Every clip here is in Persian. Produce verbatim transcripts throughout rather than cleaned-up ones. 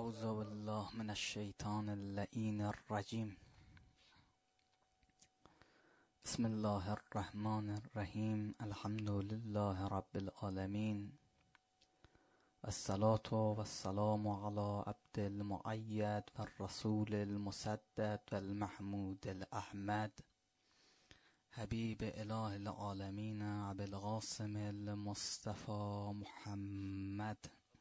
اعوذ بالله من الشیطان اللعین الرجیم. بسم الله الرحمن الرحیم. الحمد لله رب العالمین، الصلاة والسلام علی عبد المؤید والرسول المسدد والمحمود الاحمد حبیب اله العالمین ابی القاسم المصطفى محمد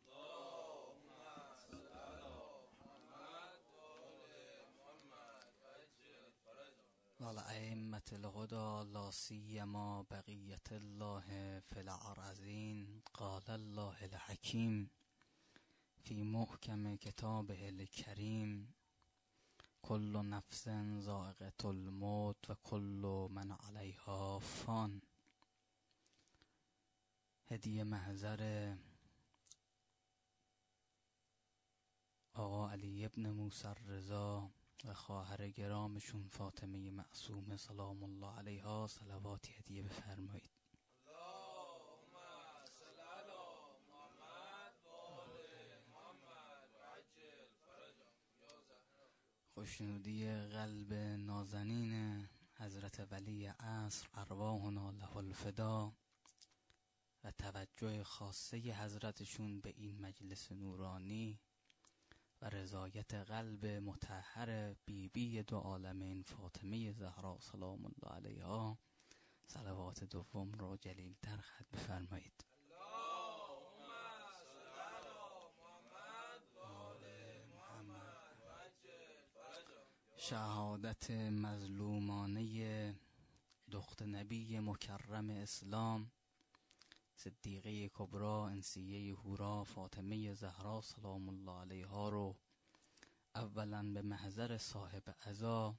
والائمة الهدى لا سیما بقیة الله فی الارضین. قال الله الحکیم فی محکم کتابه الکریم: کل نفس ذائقة الموت و کل من علیها فان. هدیه محضر آقا علی ابن موسی الرضا و خواهر گرامشون فاطمه معصومه سلام الله علیها صلواتی هدیه بفرمایید. اللهم صل علی محمد و آل محمد و عجل فرجهم یا زهرا. خوشنودی قلب نازنین حضرت ولی عصر ارواحنا له الفدا و توجه خاصه حضرتشون به این مجلس نورانی و رضایت قلب مطهر بی بی دو عالمین فاطمه زهرا سلام الله علیها صلوات دوم را جلیل‌تر ختم بفرمایید. اللهم صل علی محمد و آل محمد و عجل فرجهم. شهادت مظلومانه دخت نبی مکرم اسلام صدیقه کبری انسیه هورا فاطمه زهرا سلام الله علیها رو اولا به محضر صاحب عزا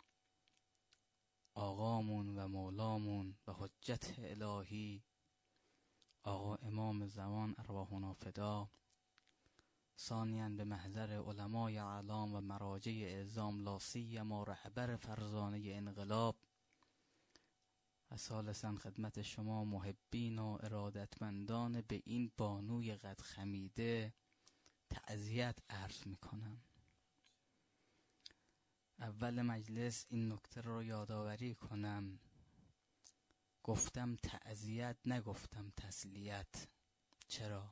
آقامون و مولامون و حجت الهی آقا امام زمان ارواحنا فدا، ثانیاً به محضر علمای اعلام و مراجع اعظام لا سیما رهبر فرزانه انقلاب، و ثالثاً خدمت شما محبین و ارادتمندان به این بانوی قد خمیده تعزیت عرض میکنم. اول مجلس این نکته رو یادآوری کنم، گفتم تعزیت نگفتم تسلیت. چرا؟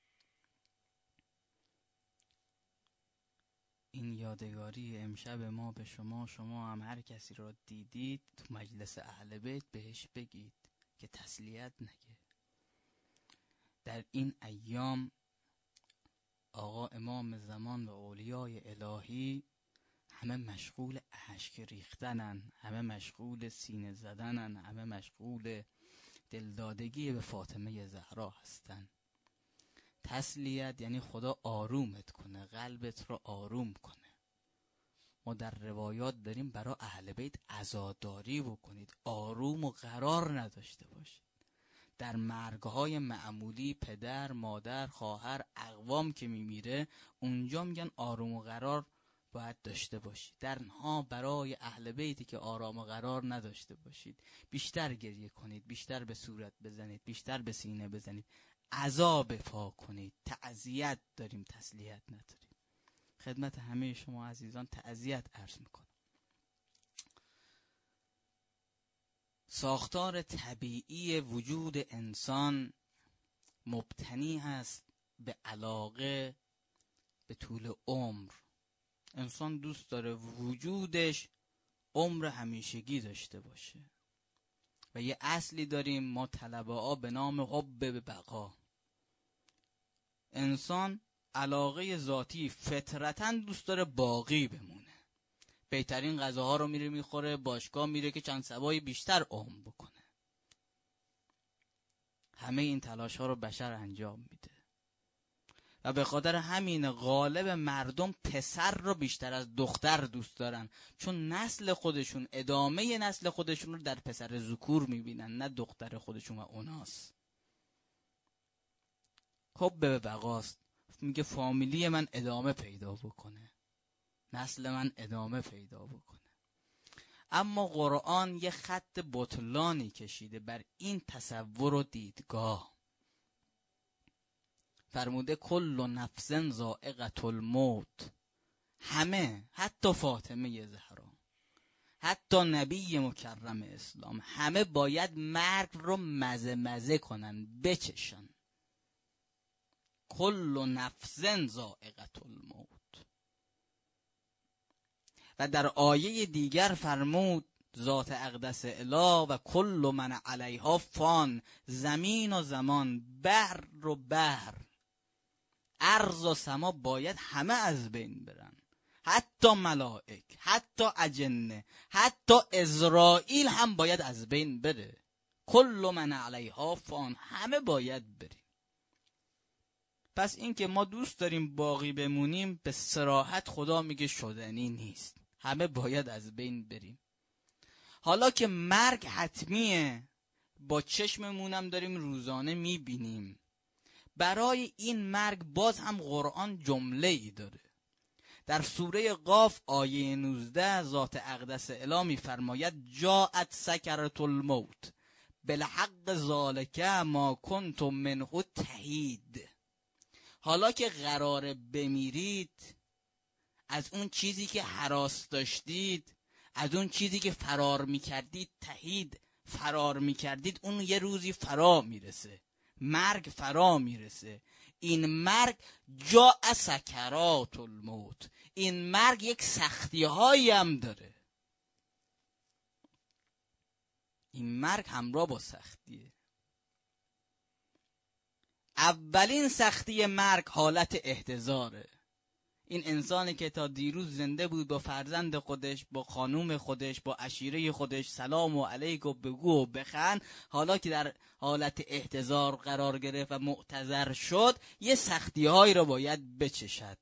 این یادگاری امشب ما به شما، شما هم هر کسی را دیدید تو مجلس اهل بیت بهش بگید که تسلیت نگه. در این ایام آقا امام زمان و اولیای الهی همه مشغول اشک ریختنن، همه مشغول سینه زدنن، همه مشغول دلدادگی به فاطمه زهرا هستن. تسلیت یعنی خدا آرومت کنه، قلبت رو آروم کنه. ما در روایات داریم برای اهل بیت عزاداری بکنید، آروم و قرار نداشته باشید. در مرگهای معمولی پدر، مادر، خواهر، اقوام که میمیره اونجا میگن آروم و قرار باید داشته باشید. درها برای اهل بیتی که آرام و قرار نداشته باشید بیشتر گریه کنید، بیشتر به صورت بزنید، بیشتر به سینه بزنید، عزا بپا کنید. تعزیت داریم، تسلیت نداریم. خدمت همه شما عزیزان تعزیت عرض میکنم. ساختار طبیعی وجود انسان مبتنی است به علاقه به طول عمر. انسان دوست داره وجودش عمر همیشگی داشته باشه و یه اصلی داریم ما طلبه ها به نام حب به بقا. انسان علاقه ذاتی فطرتاً دوست داره باقی بمونه. بهترین غذاها رو میره میخوره، باشگاه میره که چند سبای بیشتر عمر بکنه. همه این تلاش ها رو بشر انجام میده و به خاطر همین غالب مردم پسر رو بیشتر از دختر دوست دارن، چون نسل خودشون، ادامه نسل خودشون رو در پسر ذکور میبینن، نه دختر خودشون و اوناست. حب به بقاست، میگه فامیلی من ادامه پیدا بکنه، نسل من ادامه پیدا بکنه. اما قرآن یه خط بطلانی کشیده بر این تصور و دیدگاه. فرموده کل نفس ذائقة الموت. همه، حتی فاطمه زهرا، حتی نبی مکرم اسلام، همه باید مرگ رو مزه مزه کنن، بچشن. کل نفس ذائقة الموت. و در آیه دیگر فرمود ذات اقدس اله و کل من علیها فان، زمین و زمان، بحر و بحر، ارض و سما باید همه از بین برن، حتی ملائک، حتی اجنه، حتی اسرائیل هم باید از بین بره. کل من علیها فان، همه باید بریم. پس این که ما دوست داریم باقی بمونیم به صراحت خدا میگه شدنی نیست، همه باید از بین بریم. حالا که مرگ حتمیه، با چشممونم داریم روزانه میبینیم، برای این مرگ باز هم قرآن جمله ای داره. در سوره قاف آیه نوزده ذات اقدس اله میفرماید جاءت سکرة الموت بالحق ذالک ما کنتم منه تحید. حالا که قراره بمیرید، از اون چیزی که هراس داشتید، از اون چیزی که فرار میکردید، تحید فرار میکردید، اون یه روزی فرا میرسه، مرگ فرا میرسه. این مرگ جاء سکرات الموت، این مرگ یک سختی هایی هم داره. این مرگ همراه با سختیه. اولین سختی مرگ حالت احتضاره. این انسانی که تا دیروز زنده بود، با فرزند خودش، با خانوم خودش، با عشیره خودش سلام و علیک و بگو و بخند، حالا که در حالت احتضار قرار گرفت و معتذر شد، یه سختی هایی رو باید بچشد.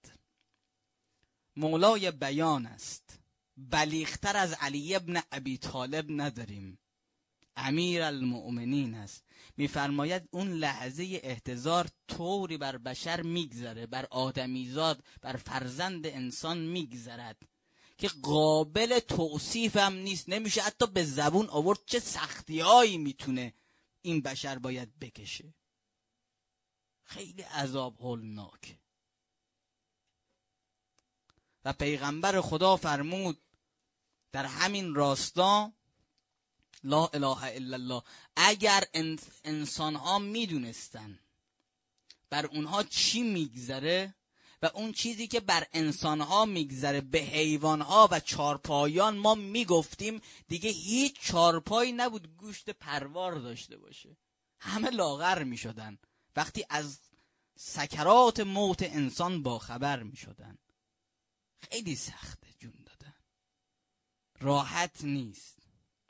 مولای بیان است، بلیغتر از علی ابن ابی طالب نداریم، امیر المؤمنین است. میفرماید اون لحظه احتضار طوری بر بشر میگذره، بر آدمیزاد، بر فرزند انسان میگذرد که قابل توصیف هم نیست، نمیشه حتی به زبون آورد چه سختی هایی میتونه این بشر باید بکشه. خیلی عذاب هولناک. و پیغمبر خدا فرمود در همین راستا لا اله الا الله، اگر انسان ها میدونستن بر اونها چی میگذره و اون چیزی که بر انسان ها میگذره به حیوان ها و چارپایان ما میگفتیم، دیگه هیچ چارپایی نبود گوشت پروار داشته باشه، همه لاغر میشدن وقتی از سکرات موت انسان با خبر میشدن. خیلی سخته جون دادن، راحت نیست.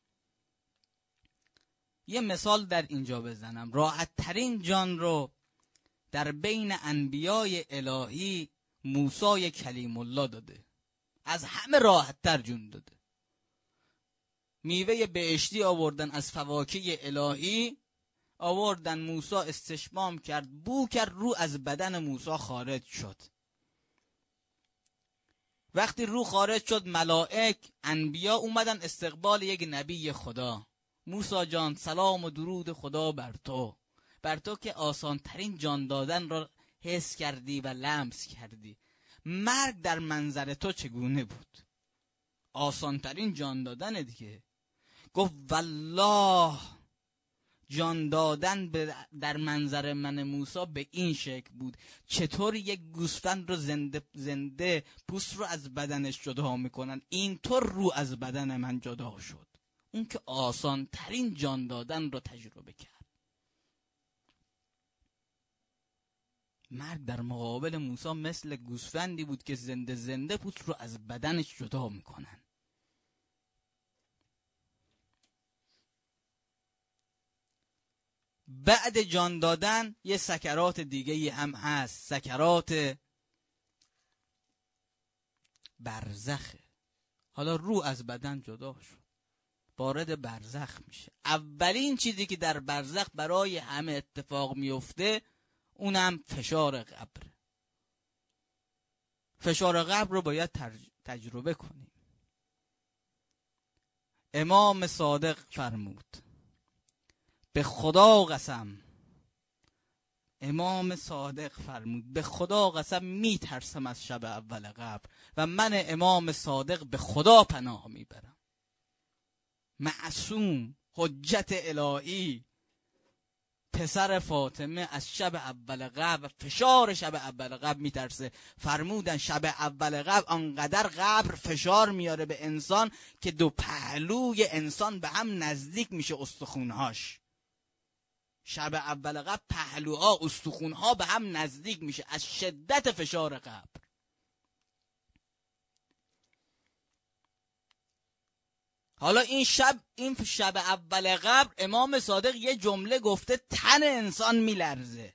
یه مثال در اینجا بزنم. راحت ترین جان رو در بین انبیای الهی موسی کلیم الله داده، از همه راحت تر جون داده. میوه بهشتی آوردن از فواکه الهی، آوردن موسی استشمام کرد، بو کرد، رو از بدن موسی خارج شد. وقتی رو خارج شد، ملائک انبیا اومدن استقبال یک نبی خدا. موسی جان سلام و درود خدا بر تو، بر تو که آسان ترین جان دادن را حس کردی و لمس کردی. مرگ در منظر تو چگونه بود؟ آسان ترین جان دادن دیگه. گفت والله جان دادن در منظر من موسی به این شکل بود، چطور یک گوسفند رو زنده زنده پوست رو از بدنش جدا میکنن، اینطور رو از بدن من جدا شد. اون که آسان ترین جان دادن رو تجربه کرد. مرگ در مقابل موسی مثل گوسفندی بود که زنده زنده پوست رو از بدنش جدا میکنن. بعد جان دادن یه سکرات دیگه هم هست، سکرات برزخه. حالا روح از بدن جدا شد، وارد برزخ میشه. اولین چیزی که در برزخ برای همه اتفاق میفته اونم فشار قبر. فشار قبر رو باید تجربه کنیم. امام صادق فرمود به خدا قسم امام صادق فرمود به خدا قسم میترسم از شب اول قبر و من امام صادق به خدا پناه میبرم. معصوم، حجت الهی، پسر فاطمه از شب اول قبر، فشار شب اول قبر میترسه. فرمودن شب اول قبر آنقدر قبر فشار میاره به انسان که دو پهلوی انسان به هم نزدیک میشه، استخونهاش. شب اول قبر پهلوها، استخونها به هم نزدیک میشه از شدت فشار قبر. حالا این شب این شب اول قبر امام صادق یه جمله گفته تن انسان میلرزه.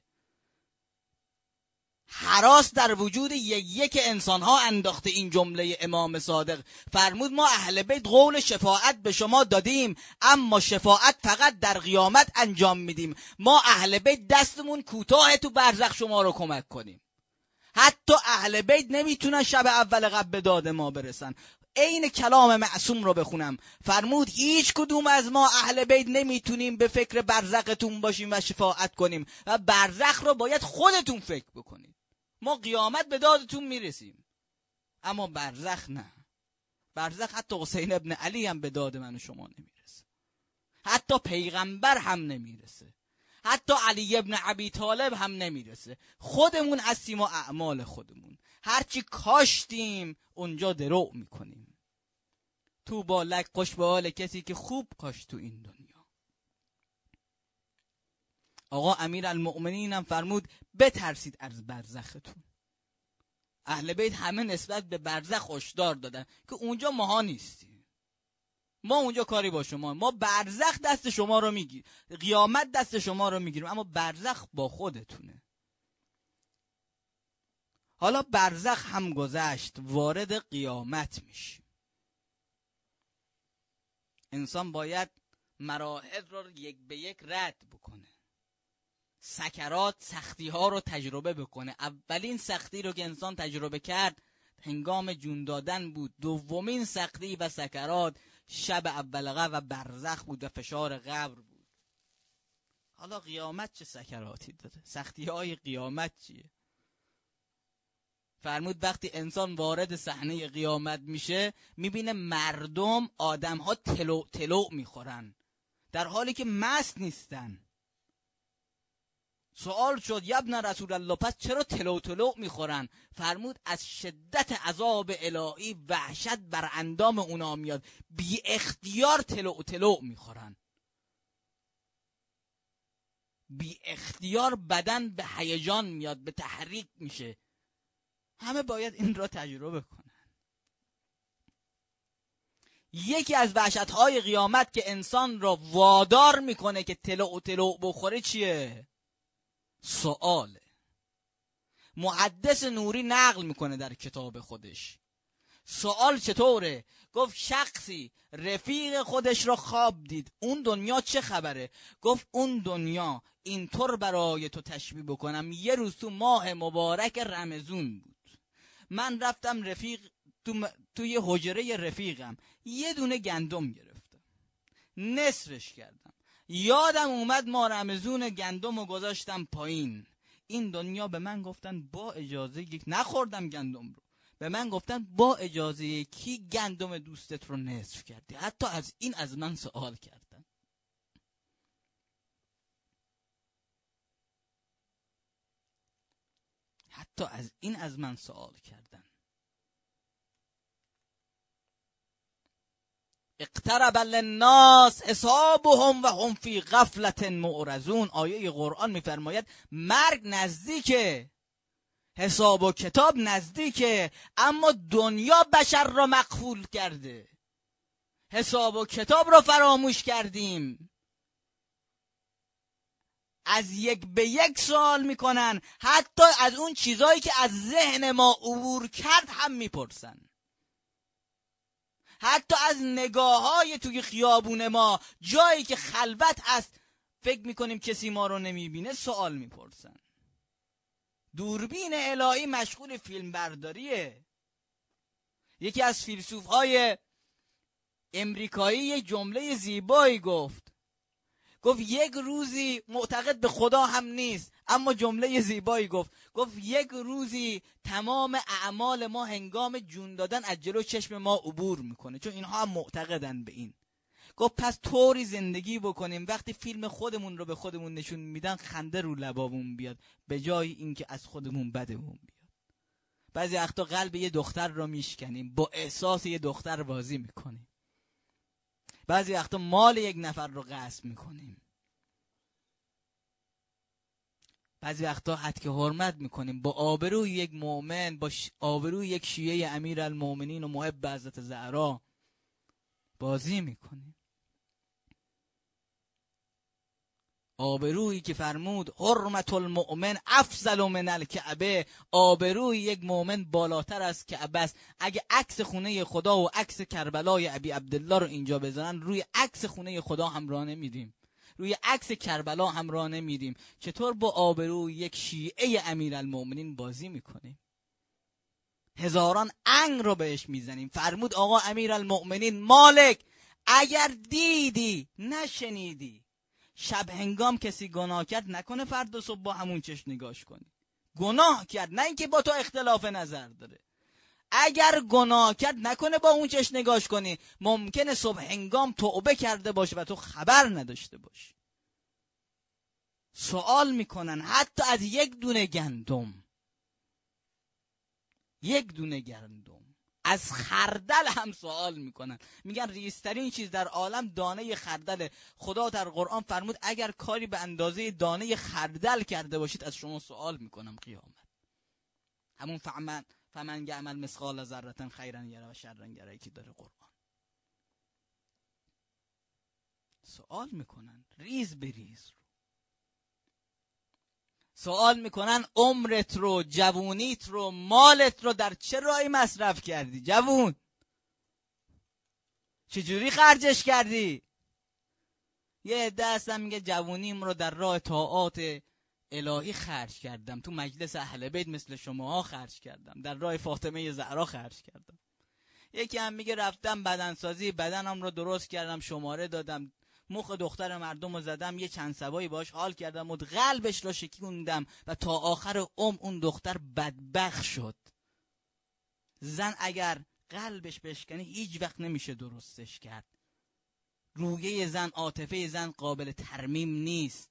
هراس در وجود یک یک انسان ها انداخته این جمله امام صادق. فرمود ما اهل بیت قول شفاعت به شما دادیم، اما شفاعت فقط در قیامت انجام میدیم. ما اهل بیت دستمون کوتاه تو برزخ شما رو کمک کنیم. حتی اهل بیت نمیتونن شب اول قبر به داد ما برسن. عین کلام معصوم رو بخونم، فرمود هیچ کدوم از ما اهل بیت نمیتونیم به فکر برزختون باشیم و شفاعت کنیم و برزخ رو باید خودتون فکر بکنید. ما قیامت به دادتون میرسیم، اما برزخ نه. برزخ حتی حسین ابن علی هم به داد من و شما نمیرسه، حتی پیغمبر هم نمیرسه، حتی علی ابن ابی طالب هم نمیرسه. خودمون هستیم و اعمال خودمون. هرچی کاشتیم اونجا درو میکنیم. تو با لک خوش به حال کسی که خوب کاشت تو این دنیا. آقا امیر المؤمنین هم فرمود بترسید از برزختون. اهل بیت همه نسبت به برزخ هشدار دادن که اونجا ماها نیستیم، ما اونجا کاری با شما، ما برزخ دست شما رو میگیریم، قیامت دست شما رو میگیریم، اما برزخ با خودتونه. حالا برزخ هم گذشت، وارد قیامت میشیم. انسان باید مراحل رو یک به یک رد بکنه، سکرات، سختی ها رو تجربه بکنه. اولین سختی رو که انسان تجربه کرد هنگام جون دادن بود. دومین سختی و سکرات شب اول قبر و برزخ بود و فشار قبر بود. حالا قیامت چه سکراتی داده؟ سختی های قیامت چیه؟ فرمود وقتی انسان وارد صحنه قیامت میشه میبینه مردم، آدم ها تلو تلو میخورن در حالی که مست نیستن. سوال شد یبن رسول الله پس چرا تلو تلو میخورن؟ فرمود از شدت عذاب الهی وحشت بر اندام اونا میاد، بی اختیار تلو تلو میخورن، بی اختیار بدن به هیجان میاد، به تحریک میشه. همه باید این را تجربه کنن. یکی از وحشت‌های قیامت که انسان را وادار میکنه که تلو تلو بخوره چیه؟ سؤاله. محدث نوری نقل میکنه در کتاب خودش. سؤال چطوره؟ گفت شخصی رفیق خودش را خواب دید، اون دنیا چه خبره؟ گفت اون دنیا اینطور برای تو تشبیه بکنم، یه روز تو ماه مبارک رمضان بود، من رفتم رفیق تو توی حجره رفیقم یه دونه گندم گرفتم، نصفش کردم، یادم اومد ما رمضون گندم رو گذاشتم پایین. این دنیا به من گفتن با اجازه یک نخوردم گندم رو، به من گفتن با اجازه کی گندم دوستت رو نصف کردی؟ حتی از این از من سوال کردن. حتی از این از من سوال کردن. اقترب للناس حسابهم و هم فی غفلة معرضون. آیه قرآن میفرماید مرگ نزدیکه، حساب و کتاب نزدیکه، اما دنیا بشر را مغفول کرده، حساب و کتاب را فراموش کردیم. از یک به یک سوال میکنن، حتی از اون چیزایی که از ذهن ما عبور کرد هم میپرسن. حتی از نگاه های توی خیابون ما، جایی که خلوت است فکر میکنیم کسی ما رو نمیبینه، سوال میپرسن. دوربین الهی مشغول فیلم برداریه. یکی از فیلسوف های امریکایی یک جمله زیبایی گفت. گفت یک روزی معتقد به خدا هم نیست، اما جمله زیبایی گفت. گفت یک روزی تمام اعمال ما هنگام جون دادن از جلو چشم ما عبور میکنه، چون اینها هم معتقدن به این. گفت پس طوری زندگی بکنیم وقتی فیلم خودمون رو به خودمون نشون میدن خنده رو لبامون بیاد، به جای اینکه از خودمون بدمون بیاد. بعضی وقتا قلب یه دختر رو میشکنیم، با احساس یه دختر بازی میکنیم. بعضی وقتا مال یک نفر رو غصب میکنیم. بعضی وقتا حد که حرمت میکنیم، با آبروی یک مؤمن، با ش... آبروی یک شیعه امیرالمؤمنین و محب حضرت زهرا بازی میکنیم. آبرویی که فرمود حرمت المؤمن افضل من الکعبه، آبروی یک مؤمن بالاتر از کعبه است. اگه عکس خونه خدا و عکس کربلای ابی عبدالله رو اینجا بزنن، روی عکس خونه خدا هم راه نمیریم، روی عکس کربلا هم راه نمیریم. چطور با آبروی یک شیعه امیرالمؤمنین بازی میکنیم؟ هزاران انگ رو بهش میزنیم. فرمود آقا امیرالمؤمنین مالک، اگر دیدی نشنیدی شب هنگام کسی گناه کرد، نکنه فردا صبح با همون چشم نگاش کنی. گناه کرد، نه اینکه با تو اختلاف نظر داره. اگر گناه کرد نکنه با اون چشم نگاش کنی. ممکنه صبح هنگام توبه کرده باشه و تو خبر نداشته باشی. سوال میکنن حتی از یک دونه گندم، یک دونه گندم، از خردل هم سوال میکنن. میگن ریزترین چیز در عالم دانه خردل. خدا در قرآن فرمود اگر کاری به اندازه دانه خردل کرده باشید از شما سوال میکنم قیامت. همون فمن فمن یعمل مثقال ذره خیرا یره و شرا یره که داره قرآن. سوال میکنن ریز بریز. سوال میکنن عمرت رو، جوونیت رو، مالت رو در چه راهی مصرف کردی؟ جوون چجوری خرجش کردی؟ یه عده هستن میگه جوونیم رو در راه طاعات الهی خرج کردم، تو مجلس اهل بیت مثل شماها خرج کردم، در راه فاطمه زهرا خرج کردم. یکی هم میگه رفتم بدنسازی، بدنم رو درست کردم، شماره دادم، مخ دختر مردم رو زدم، یه چند سبایی باش حال کردم و قلبش رو شکوندم و تا آخر عمر اون دختر بدبخت شد. زن اگر قلبش بشکنه هیچ وقت نمیشه درستش کرد. رویه زن، عاطفه زن قابل ترمیم نیست.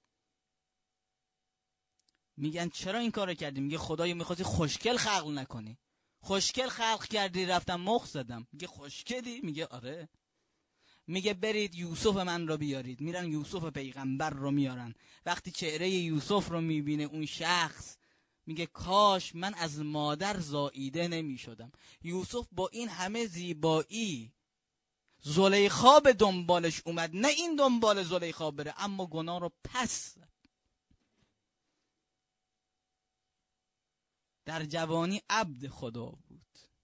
میگن چرا این کارو کردی؟ میگه خدایا میخواستی خوشگل خلق نکنی، خوشگل خلق کردی رفتم مخ زدم. میگه خوشگلی؟ میگه آره. میگه برید یوسف من رو بیارید. میرن یوسف پیغمبر رو میارن. وقتی چهره یوسف رو میبینه اون شخص میگه کاش من از مادر زاییده نمیشدم. یوسف با این همه زیبایی زلیخا به دنبالش اومد، نه این دنبال زلیخا بره، اما گناه رو پس زد. در جوانی عبد خدا بود.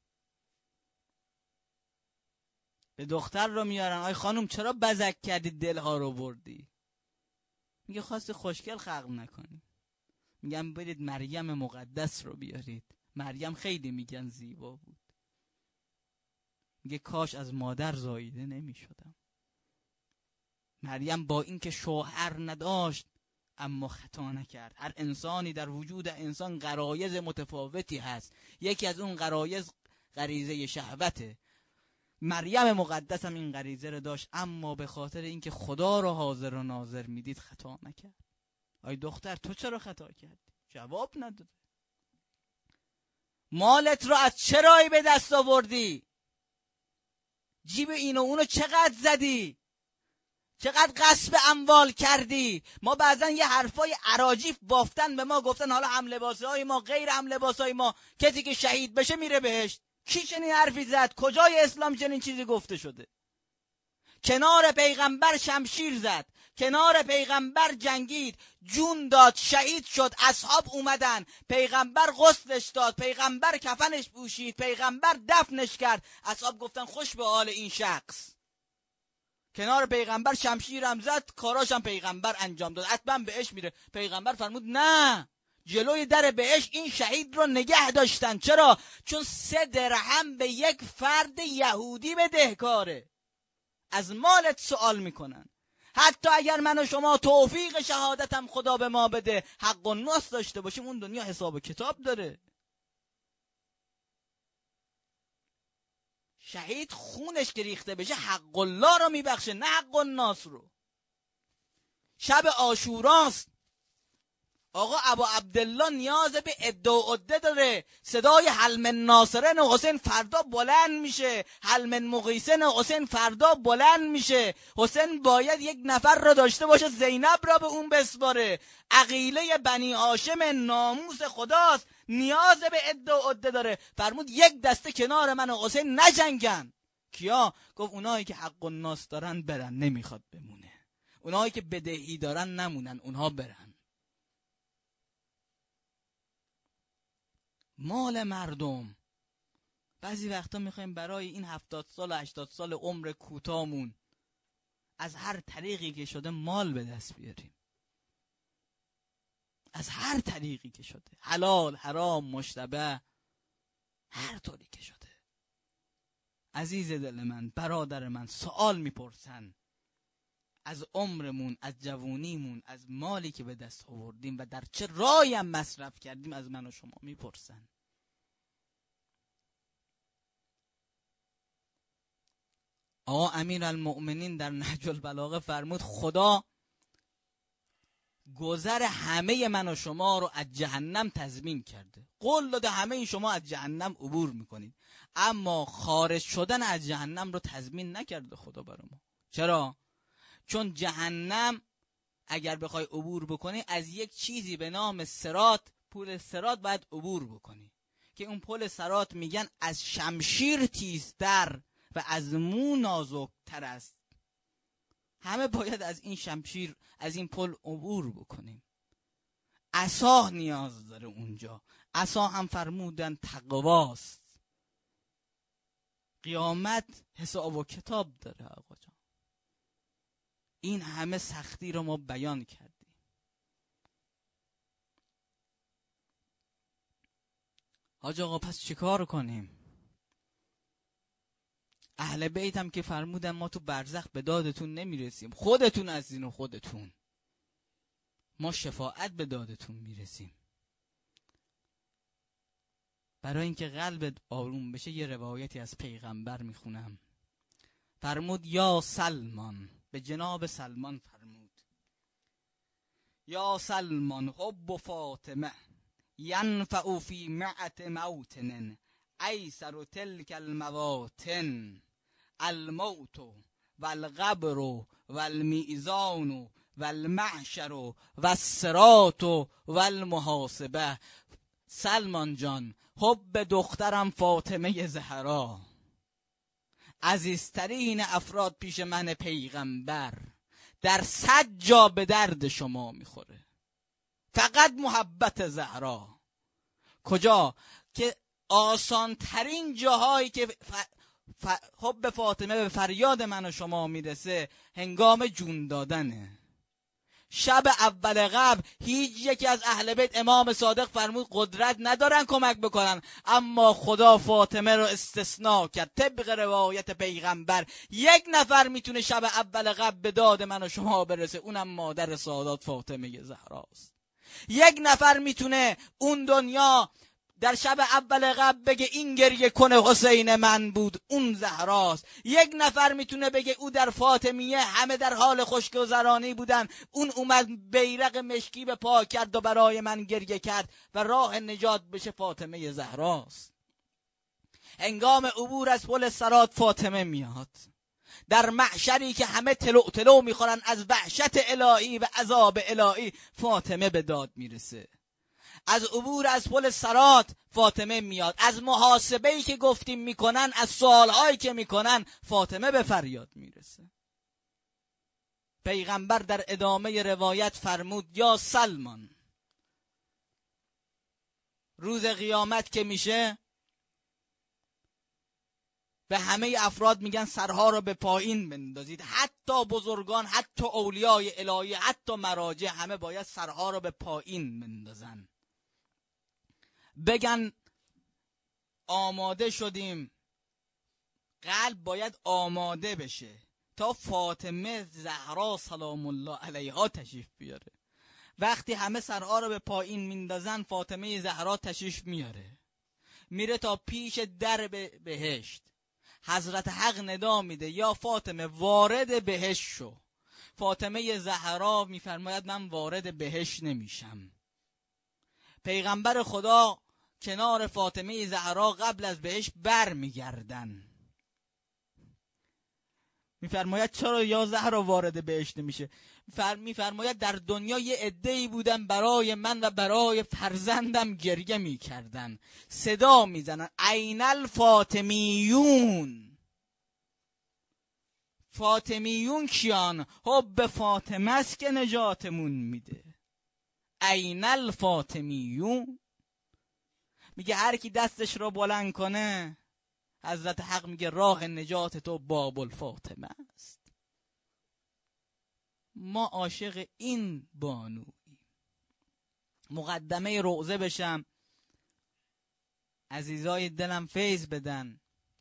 به دختر رو میارن، آی خانم چرا بزک کردی دلها رو بردی؟ میگه خواستی خوشگل خلق نکنی. میگم برید مریم مقدس رو بیارید. مریم خیلی میگن زیبا بود. میگه کاش از مادر زاییده نمیشدم. مریم با اینکه شوهر نداشت اما خطا نکرد. هر انسانی در وجود انسان غرایز متفاوتی هست. یکی از اون غرایز غریزه شهوته. مریم مقدس هم این غریزه رو داشت، اما به خاطر اینکه خدا رو حاضر و ناظر میدید خطا نکرد. آی دختر تو چرا خطا کردی؟ جواب نداده. مالت رو از چه راهی به دست آوردی؟ جیب اینو اونو چقدر زدی؟ چقدر غصب اموال کردی؟ ما بعضن یه حرفای عراجیف بافتن به ما، گفتن حالا هم لباسهای ما غیر هم لباسهای ما، کسی که شهید بشه میره بهشت. کی چنین حرفی زد؟ کجای اسلام چنین چیزی گفته شده؟ کنار پیغمبر شمشیر زد، کنار پیغمبر جنگید، جون داد، شهید شد، اصحاب اومدن، پیغمبر غسلش داد، پیغمبر کفنش پوشید، پیغمبر دفنش کرد، اصحاب گفتن خوش به حال این شخص. کنار پیغمبر شمشیر هم زد، کاراشم پیغمبر انجام داد، حتما بهش میره. پیغمبر فرمود نه، جلوی در بهش این شهید رو نگه داشتن. چرا؟ چون سه درهم به یک فرد یهودی بدهکاره. از مالت سوال میکنن. حتی اگر من و شما توفیق شهادتم خدا به ما بده، حق و ناس داشته باشیم، اون دنیا حساب و کتاب داره. شهید خونش که ریخته بشه حق الله رو میبخشه، نه حق الناس رو. شب عاشوراست، آقا ابو عبدالله نیاز به عده و عده داره. صدای حل من ناصرن حسین فردا بلند میشه، حل من مغیثن حسین فردا بلند میشه. حسین باید یک نفر را داشته باشه زینب را به اون بسپاره. عقیله بنی هاشم ناموس خداست، نیاز به عده و عده داره. فرمود یک دسته کنار من و حسین نجنگن. کیا؟ گفت اونایی که حق الناس دارن برن، نمیخواد بمونه. اونایی که بدهی دارن نمونن، اونها برن. مال مردم. بعضی وقتا میخوایم برای این هفتاد سال و هشتاد سال عمر کوتاهمون از هر طریقی که شده مال به دست بیاریم. از هر طریقی که شده، حلال، حرام، مشتبه، هر طوری که شده. عزیز دل من، برادر من، سوال میپرسن از عمرمون، از جوونیمون، از مالی که به دست آوردیم و در چه راهی هم مصرف کردیم، از من و شما میپرسن. آقا امیرالمؤمنین در نهج البلاغه فرمود خدا گذر همه من و شما رو از جهنم تضمین کرده. قول داده همه شما از جهنم عبور میکنید، اما خارج شدن از جهنم رو تضمین نکرده خدا برای ما. چرا؟ چون جهنم اگر بخوای عبور بکنی از یک چیزی به نام صراط، پل صراط باید عبور بکنی که اون پل صراط میگن از شمشیر تیزتر و از مو نازکتر است. همه باید از این شمشیر، از این پل عبور بکنیم. عصا نیاز داره اونجا. عصا هم فرمودن تقواست. قیامت حساب و کتاب داره آقا جان. این همه سختی رو ما بیان کردیم. حاج آقا پس چیکار کنیم؟ اهل بیت هم که فرمودن ما تو برزخ به دادتون نمیرسیم، خودتون از این و خودتون، ما شفاعت به دادتون میرسیم. برای اینکه قلبت آروم بشه یه روایتی از پیغمبر میخونم. فرمود یا سلمان، به جناب سلمان فرمود یا سلمان حب فاطمه ینفع فی معت موتن ایسر تلک المواطن الموت والقبر والمیزان والمحشر والصراط والمحاسبه. سلمان جان، حب دخترم فاطمه زهرا عزیزترین افراد پیش من پیغمبر در صد جا به درد شما میخوره. فقط محبت زهرا. کجا؟ که آسان ترین جاهایی که ف... ف... حب فاطمه به فریاد من و شما میرسه هنگام جون دادنه. شب اول قبل هیچ یکی از اهل بیت، امام صادق فرمود قدرت ندارن کمک بکنن، اما خدا فاطمه رو استثناء کرد. طبق روایت پیغمبر یک نفر میتونه شب اول قبل به داد من و شما برسه، اونم مادر سادات فاطمه زهراست. یک نفر میتونه اون دنیا در شب اول قبل بگه این گریه کنه حسین من بود، اون زهراست. یک نفر میتونه بگه او در فاطمیه همه در حال خوشگذرانی بودن، اون اومد بیرق مشکی به پا کرد و برای من گریه کرد و راه نجات بشه فاطمه زهراست. هنگام عبور از پل صراط فاطمه میاد. در محشری که همه تلو تلو میخورن از وحشت الهی و عذاب الهی، فاطمه به داد میرسه. از عبور از پل صراط فاطمه میاد. از محاسبه‌ای که گفتیم میکنن، از سوالهایی که میکنن، فاطمه به فریاد میرسه. پیغمبر در ادامه روایت فرمود یا سلمان، روز قیامت که میشه به همه افراد میگن سرها رو به پایین بندازید، حتی بزرگان، حتی اولیای الهی، حتی مراجع، همه باید سرها رو به پایین بندازن، بگن آماده شدیم. قلب باید آماده بشه. تا فاطمه زهرا سلام الله علیها تشریف بیاره. وقتی همه سرها رو به پایین میندازن فاطمه زهرا تشریف میاره، میره تا پیش در بهشت. حضرت حق ندا میده یا فاطمه وارد بهشت شو. فاطمه زهرا میفرماید من وارد بهشت نمیشم. پیغمبر خدا کنار فاطمه زهرا قبل از بهشت بر میگردن، میفرماید چرا یا زهرا وارد بهشت نمیشه؟ میفرماید در دنیا یه عده‌ای بودن برای من و برای فرزندم گریه میکردن، صدا میزنن عین الفاطمیون. فاطمیون کیان؟ حب فاطمه است که نجاتمون میده. عین الفاطمیون. میگه هر کی دستش رو بلند کنه، حضرت حق میگه راه نجات تو باب الفاطمه است. ما عاشق این بانوییم. مقدمه روضه بشم، عزیزای دلم فیض بدن.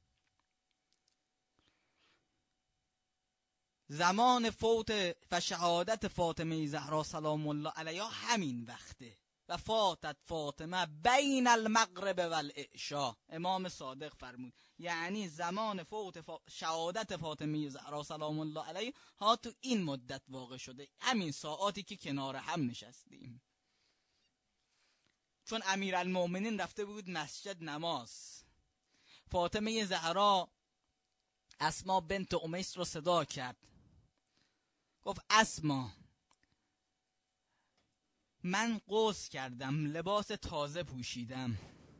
زمان فوت و شهادت فاطمه زهرا سلام الله علیها همین وقته. و فاتت فاطمه بین المغرب و العشاء. امام صادق فرمود یعنی زمان فوت فا... شهادت فاطمه زهرا سلام الله علیها تو این مدت واقع شده، همین ساعاتی که کنار هم نشستیم. چون امیرالمؤمنین رفته بود مسجد نماز، فاطمه زهرا اسما بنت امیس رو صدا کرد، گفت اسما من غسل کردم، لباس تازه پوشیدم،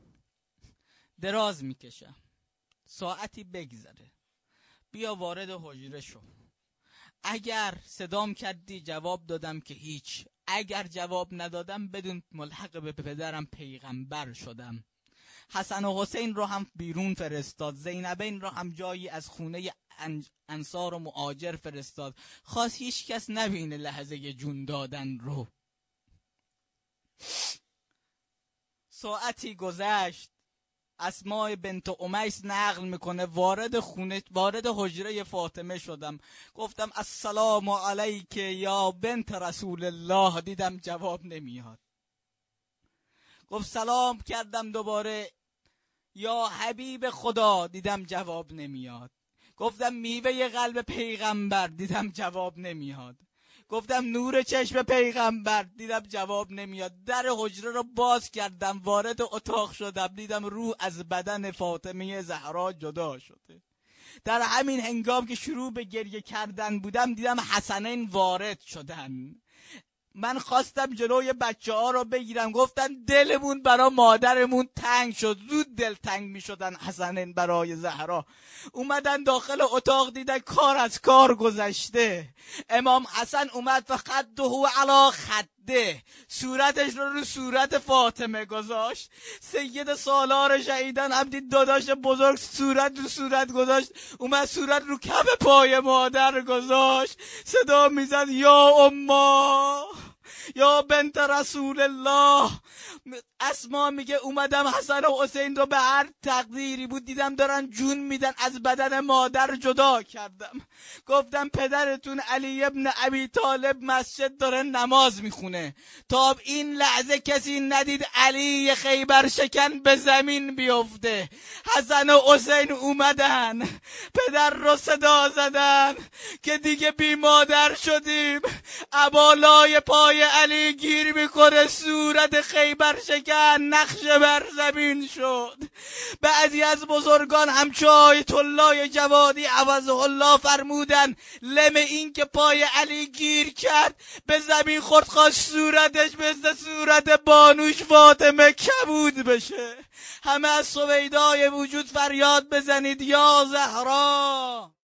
دراز میکشم، ساعتی بگذره، بیا وارد حجره شو. اگر صدام کردی جواب دادم که هیچ، اگر جواب ندادم بدون ملحق به پدرم پیغمبر شدم. حسن و حسین رو هم بیرون فرستاد، زینبین رو هم جایی از خونه انصار و مهاجر فرستاد، خواست هیچ کس نبینه لحظه جون دادن رو. ساعتی گذشت، اسماء بنت امیس نقل میکنه وارد خونه وارد حجره فاطمه شدم، گفتم السلام علیک یا بنت رسول الله، دیدم جواب نمیاد. گفت سلام کردم دوباره یا حبیب خدا، دیدم جواب نمیاد. گفتم میوه قلب پیغمبر، دیدم جواب نمیاد. گفتم نور چشم پیغمبر، دیدم جواب نمیاد. در حجره رو باز کردم، وارد اتاق شدم، دیدم روح از بدن فاطمه زهرا جدا شده. در همین هنگام که شروع به گریه کردن بودم، دیدم حسنین وارد شدن. من خواستم جلوی بچه ها رو بگیرم، گفتن دلمون برای مادرمون تنگ شد. زود دل تنگ می شدن حسنین برای زهرا. اومدن داخل اتاق، دیدن کار از کار گذشته. امام حسن اومد و خده علی خده، صورتش رو رو صورت فاطمه گذاشت. سید سالار شهیدان هم دید داداش بزرگ صورت رو صورت گذاشت، اومد صورت رو کف پای مادر گذاشت. صدا میزد یا اما یا بنت رسول الله. اسما میگه اومدم حسن و حسین رو به هر تقدیری بود دیدم دارن جون میدن، از بدن مادر جدا کردم. گفتم پدرتون علی ابن ابی طالب مسجد داره نماز میخونه، تا این لحظه کسی ندید علی خیبر شکن به زمین بیفته. حسن و حسین اومدن، پدر رو صدا زدن که دیگه بی مادر شدیم. ابالای پای علی گیر میکنه، صورت خیبر شکن نقشه بر زمین شد. بعضی از بزرگان همچو آیت الله جوادی عوضه الله فرمودن لم این که پای علی گیر کرد به زمین خورد، خواست صورتش مثل صورت بانوش فاطمه کبود بشه. همه از سویدای وجود فریاد بزنید یا زهرا.